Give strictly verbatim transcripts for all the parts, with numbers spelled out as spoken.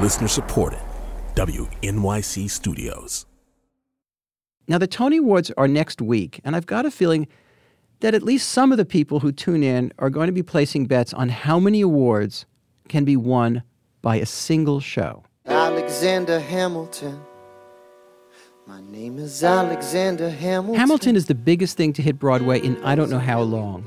Listener supported. W N Y C Studios. Now, the Tony Awards are next week, and I've got a feeling that at least some of the people who tune in are going to be placing bets on how many awards can be won by a single show. Alexander Hamilton. My name is Alexander Hamilton. Hamilton is the biggest thing to hit Broadway in I don't know how long.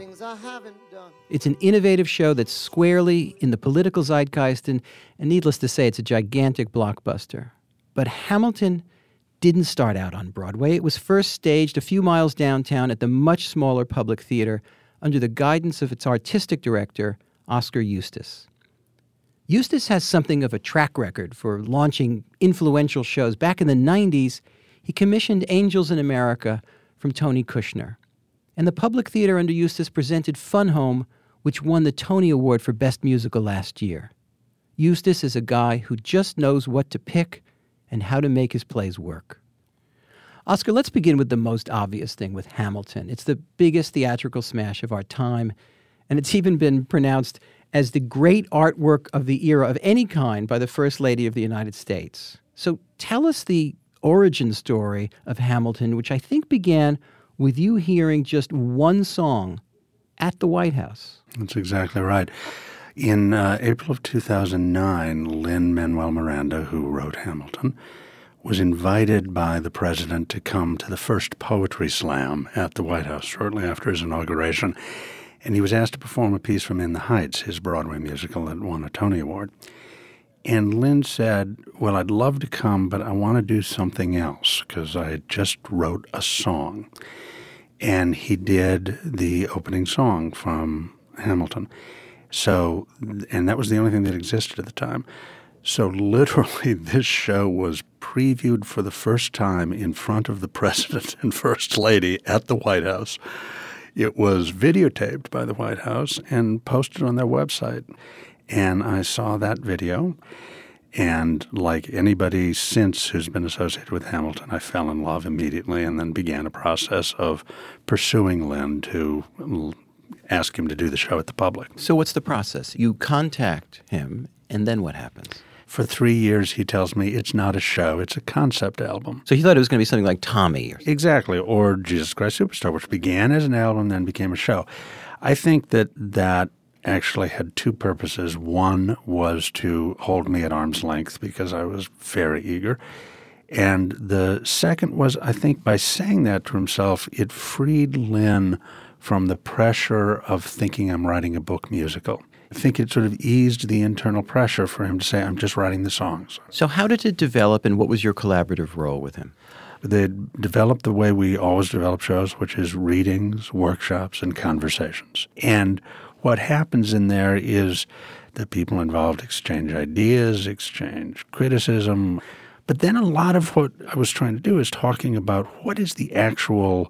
It's an innovative show that's squarely in the political zeitgeist, and, and needless to say, it's a gigantic blockbuster. But Hamilton didn't start out on Broadway. It was first staged a few miles downtown at the much smaller Public Theater under the guidance of its artistic director, Oscar Eustis. Eustis has something of a track record for launching influential shows. Back in the nineties, he commissioned Angels in America from Tony Kushner. And the Public Theater under Eustis presented Fun Home, which won the Tony Award for Best Musical last year. Eustis is a guy who just knows what to pick and how to make his plays work. Oscar, let's begin with the most obvious thing with Hamilton. It's the biggest theatrical smash of our time, and it's even been pronounced as the great artwork of the era of any kind by the First Lady of the United States. So tell us the origin story of Hamilton, which I think began with you hearing just one song at the White House. That's exactly right. In uh, April of two thousand nine, Lin-Manuel Miranda, who wrote Hamilton, was invited by the president to come to the first poetry slam at the White House shortly after his inauguration. And he was asked to perform a piece from In the Heights, his Broadway musical that won a Tony Award. And Lin said, well, I'd love to come, but I want to do something else because I just wrote a song. And he did the opening song from Hamilton. So, and that was the only thing that existed at the time. So literally this show was previewed for the first time in front of the president and first lady at the White House. It was videotaped by the White House and posted on their website. And I saw that video. And like anybody since who's been associated with Hamilton, I fell in love immediately and then began a process of pursuing Lin to ask him to do the show at the public. So what's the process? You contact him, and then what happens? For three years, he tells me it's not a show, it's a concept album. So he thought it was going to be something like Tommy. Or exactly, or Jesus Christ Superstar, which began as an album, then became a show. I think that that actually had two purposes. One was to hold me at arm's length because I was very eager. And the second was, I think by saying that to himself, it freed Lin from the pressure of thinking I'm writing a book musical. I think it sort of eased the internal pressure for him to say, I'm just writing the songs. So how did it develop, and what was your collaborative role with him? They developed the way we always develop shows, which is readings, workshops, and conversations. And what happens in there is that people involved exchange ideas, exchange criticism. But then a lot of what I was trying to do is talking about what is the actual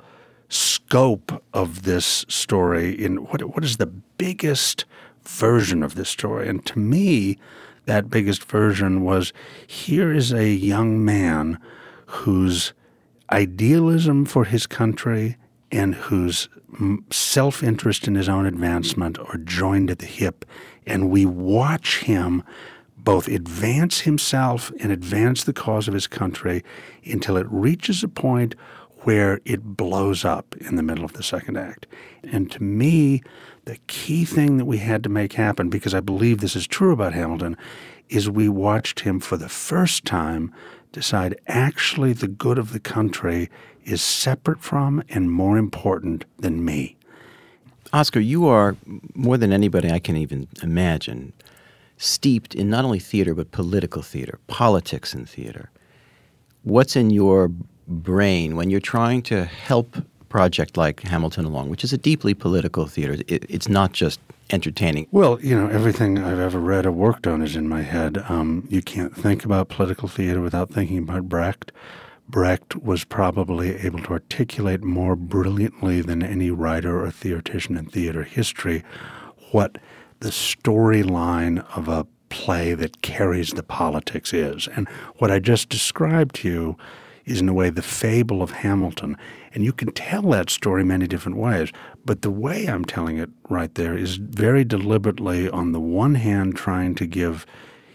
scope of this story, in what what is the biggest version of this story. And to me, that biggest version was, here is a young man whose idealism for his country and whose self-interest in his own advancement are joined at the hip, and we watch him both advance himself and advance the cause of his country until it reaches a point where it blows up in the middle of the second act. And to me, the key thing that we had to make happen, because I believe this is true about Hamilton, is we watched him for the first time decide actually the good of the country is separate from and more important than me. Oscar, you are, more than anybody I can even imagine, steeped in not only theater but political theater, politics in theater. What's in your brain when you're trying to help a project like Hamilton along, which is a deeply political theater? It, it's not just entertaining. Well, you know, everything I've ever read or worked on is in my head. Um, you can't think about political theater without thinking about Brecht. Brecht was probably able to articulate more brilliantly than any writer or theoretician in theater history what the storyline of a play that carries the politics is. And what I just described to you is, in a way, the fable of Hamilton. And you can tell that story many different ways. But the way I'm telling it right there is very deliberately, on the one hand, trying to give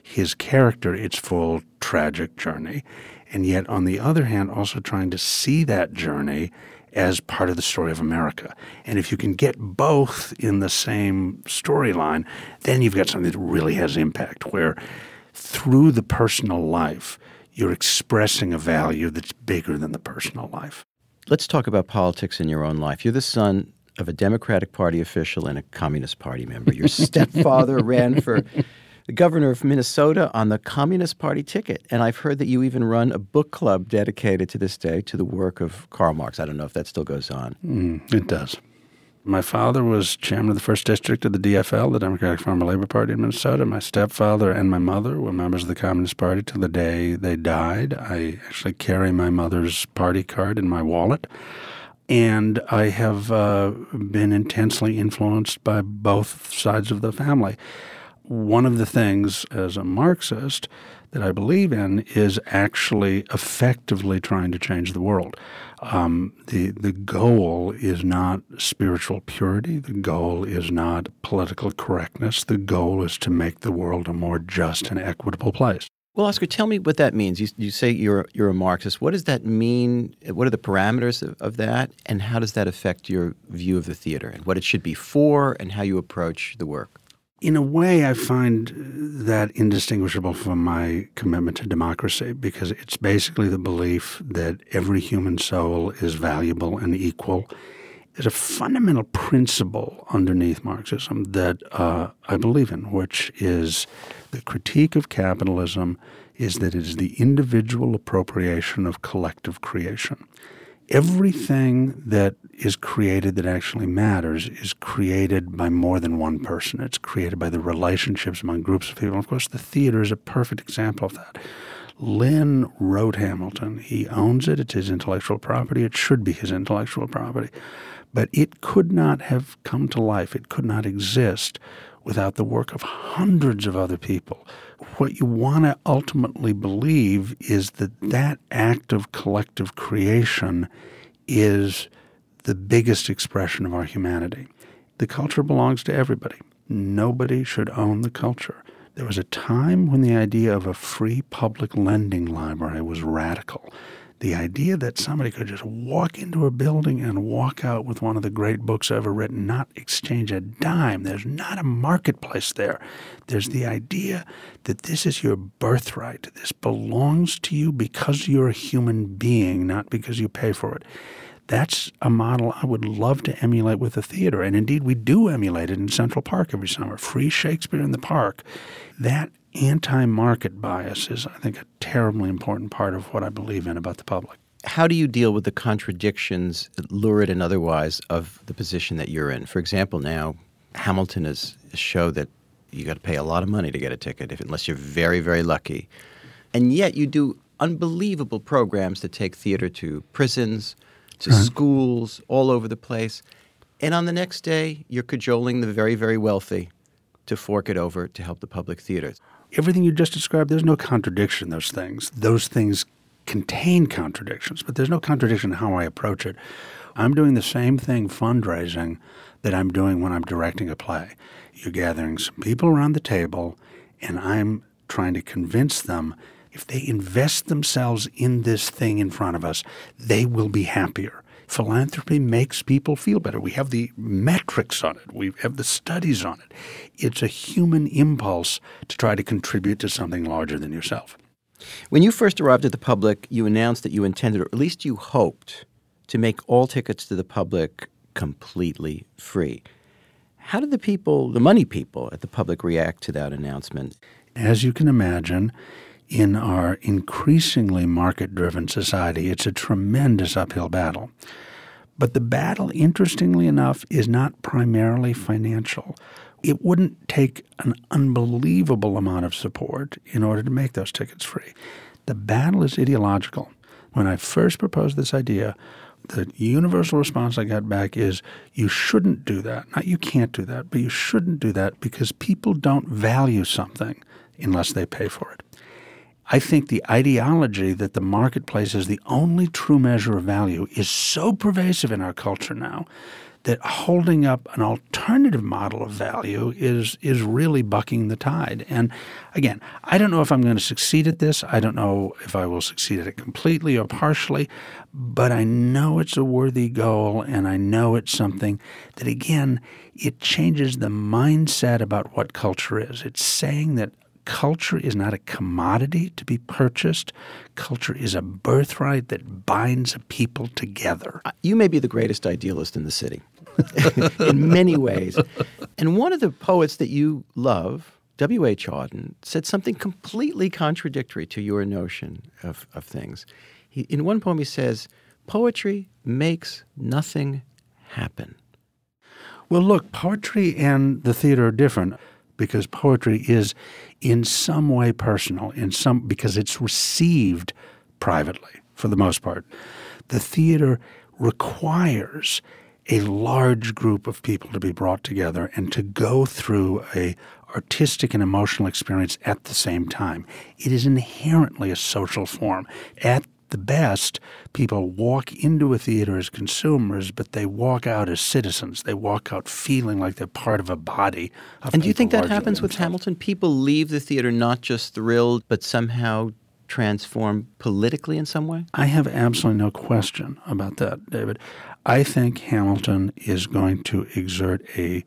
his character its full tragic journey, and yet on the other hand also trying to see that journey as part of the story of America. And if you can get both in the same storyline, then you've got something that really has impact, where through the personal life, you're expressing a value that's bigger than the personal life. Let's talk about politics in your own life. You're the son of a Democratic Party official and a Communist Party member. Your stepfather ran for the governor of Minnesota on the Communist Party ticket. And I've heard that you even run a book club dedicated to this day to the work of Karl Marx. I don't know if that still goes on. Mm, it does. My father was chairman of the first district of the D F L, the Democratic Farmer Labor Party in Minnesota. My stepfather and my mother were members of the Communist Party till the day they died. I actually carry my mother's party card in my wallet. And I have uh, been intensely influenced by both sides of the family. One of the things as a Marxist that I believe in is actually effectively trying to change the world. Um, the the goal is not spiritual purity. The goal is not political correctness. The goal is to make the world a more just and equitable place. Well, Oscar, tell me what that means. You, you say you're you're a Marxist. What does that mean? What are the parameters of, of that? And how does that affect your view of the theater and what it should be for and how you approach the work? In a way, I find that indistinguishable from my commitment to democracy, because it's basically the belief that every human soul is valuable and equal. There's a fundamental principle underneath Marxism that uh, I believe in, which is the critique of capitalism is that it is the individual appropriation of collective creation. Everything that is created that actually matters is created by more than one person. It's created by the relationships among groups of people. And of course, the theater is a perfect example of that. Lynn wrote Hamilton. He owns it. It's his intellectual property. It should be his intellectual property. But it could not have come to life. It could not exist without the work of hundreds of other people. What you want to ultimately believe is that that act of collective creation is the biggest expression of our humanity. The culture belongs to everybody. Nobody should own the culture. There was a time when the idea of a free public lending library was radical. The idea that somebody could just walk into a building and walk out with one of the great books ever written, not exchange a dime. There's not a marketplace there. There's the idea that this is your birthright. This belongs to you because you're a human being, not because you pay for it. That's a model I would love to emulate with the theater. And indeed, we do emulate it in Central Park every summer. Free Shakespeare in the Park. That anti-market bias is, I think, a terribly important part of what I believe in about the public. How do you deal with the contradictions, lurid and otherwise, of the position that you're in? For example, now, Hamilton is a show that you got to pay a lot of money to get a ticket, if, unless you're very, very lucky. And yet you do unbelievable programs that take theater to prisons, to uh-huh. schools, all over the place. And on the next day, you're cajoling the very, very wealthy to fork it over to help the public theater. Everything you just described, there's no contradiction in those things. Those things contain contradictions, but there's no contradiction in how I approach it. I'm doing the same thing fundraising that I'm doing when I'm directing a play. You're gathering some people around the table, and I'm trying to convince them if they invest themselves in this thing in front of us, they will be happier. Philanthropy makes people feel better. We have the metrics on it. We have the studies on it. It's a human impulse to try to contribute to something larger than yourself. When you first arrived at the public, you announced that you intended, or at least you hoped, to make all tickets to the public completely free. How did the people, the money people at the public, react to that announcement? As you can imagine, in our increasingly market-driven society, it's a tremendous uphill battle. But the battle, interestingly enough, is not primarily financial. It wouldn't take an unbelievable amount of support in order to make those tickets free. The battle is ideological. When I first proposed this idea, the universal response I got back is, you shouldn't do that. Not you can't do that, but you shouldn't do that because people don't value something unless they pay for it. I think the ideology that the marketplace is the only true measure of value is so pervasive in our culture now that holding up an alternative model of value is is really bucking the tide. And again, I don't know if I'm going to succeed at this. I don't know if I will succeed at it completely or partially, but I know it's a worthy goal, and I know it's something that, again, it changes the mindset about what culture is. It's saying that culture is not a commodity to be purchased. Culture is a birthright that binds a people together. You may be the greatest idealist in the city in many ways. And one of the poets that you love, W H Auden, said something completely contradictory to your notion of, of things. He, in one poem he says, poetry makes nothing happen. Well, look, poetry and the theater are different, because poetry is in some way personal, in some because it's received privately for the most part. The theater requires a large group of people to be brought together and to go through a artistic and emotional experience at the same time. It is inherently a social form. At the best, people walk into a theater as consumers, but they walk out as citizens. They walk out feeling like they're part of a body of And do you think people that happens with themselves. Hamilton? People leave the theater not just thrilled, but somehow transformed politically in some way? I have absolutely no question about that, David. I think Hamilton is going to exert a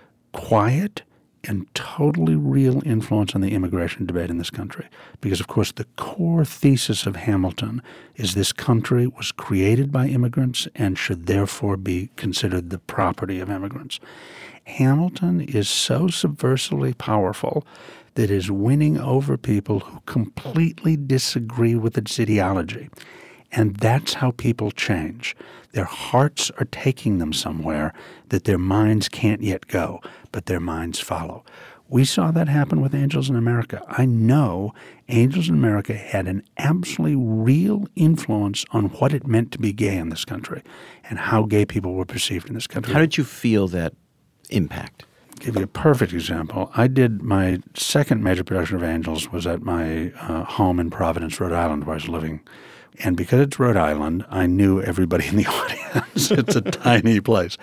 quiet and totally real influence on the immigration debate in this country. Because, of course, the core thesis of Hamilton is this country was created by immigrants and should therefore be considered the property of immigrants. Hamilton is so subversively powerful that is winning over people who completely disagree with its ideology. And that's how people change. Their hearts are taking them somewhere that their minds can't yet go, but their minds follow. We saw that happen with Angels in America. I know Angels in America had an absolutely real influence on what it meant to be gay in this country and how gay people were perceived in this country. How did you feel that impact? I'll give you a perfect example. I did my second major production of Angels was at my uh, home in Providence, Rhode Island, where I was living. And because it's Rhode Island, I knew everybody in the audience. It's a tiny place.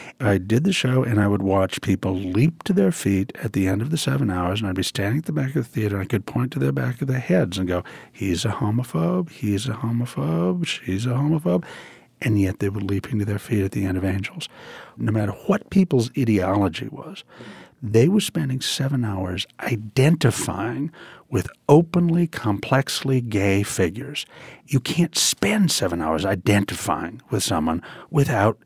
I did the show, and I would watch people leap to their feet at the end of the seven hours, and I'd be standing at the back of the theater, and I could point to the back of their heads and go, he's a homophobe, he's a homophobe, she's a homophobe. And yet they were leaping to their feet at the end of Angels. No matter what people's ideology was, they were spending seven hours identifying with openly, complexly gay figures. You can't spend seven hours identifying with someone without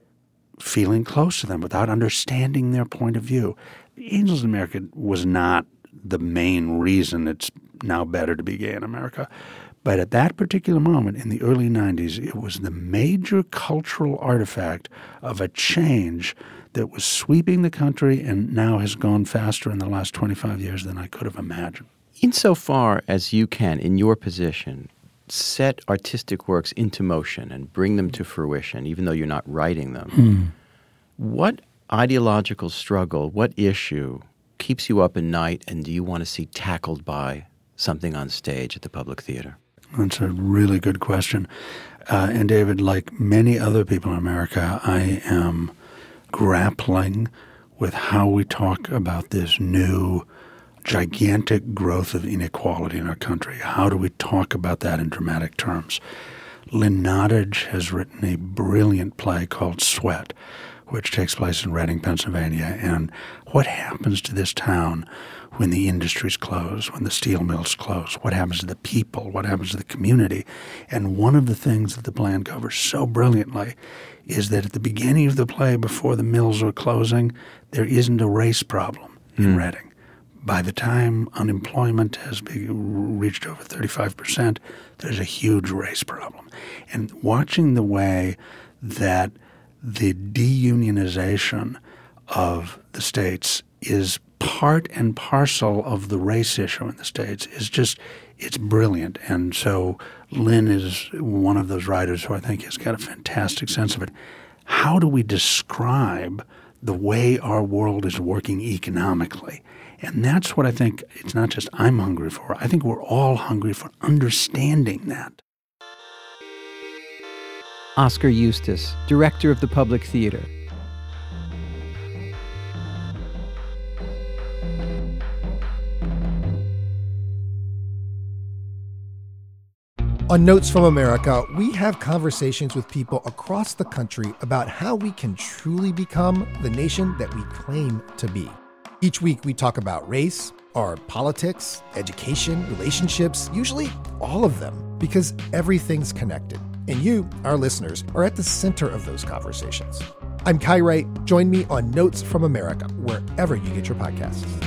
feeling close to them, without understanding their point of view. Angels in America was not the main reason it's now better to be gay in America. But at that particular moment in the early nineties, it was the major cultural artifact of a change that was sweeping the country and now has gone faster in the last twenty-five years than I could have imagined. Insofar as you can, in your position, set artistic works into motion and bring them to fruition, even though you're not writing them, Hmm. what ideological struggle, what issue keeps you up at night and do you want to see tackled by something on stage at the Public Theater? That's a really good question. Uh, and David, like many other people in America, I am grappling with how we talk about this new gigantic growth of inequality in our country. How do we talk about that in dramatic terms? Lynn Nottage has written a brilliant play called Sweat, which takes place in Reading, Pennsylvania. And what happens to this town when the industries close, when the steel mills close? What happens to the people? What happens to the community? And one of the things that the play covers so brilliantly is that at the beginning of the play, before the mills are closing, there isn't a race problem in mm. Reading. By the time unemployment has be, reached over thirty-five percent, there's a huge race problem. And watching the way that the deunionization of the states is part and parcel of the race issue in the states is just, it's brilliant. And so Lynn is one of those writers who I think has got a fantastic sense of it. How do we describe the way our world is working economically? And that's what I think, it's not just I'm hungry for. I think we're all hungry for understanding that. Oskar Eustis, director of the Public Theater. On Notes from America, we have conversations with people across the country about how we can truly become the nation that we claim to be. Each week, we talk about race, our politics, education, relationships, usually all of them, because everything's connected. And you, our listeners, are at the center of those conversations. I'm Kai Wright. Join me on Notes from America, wherever you get your podcasts.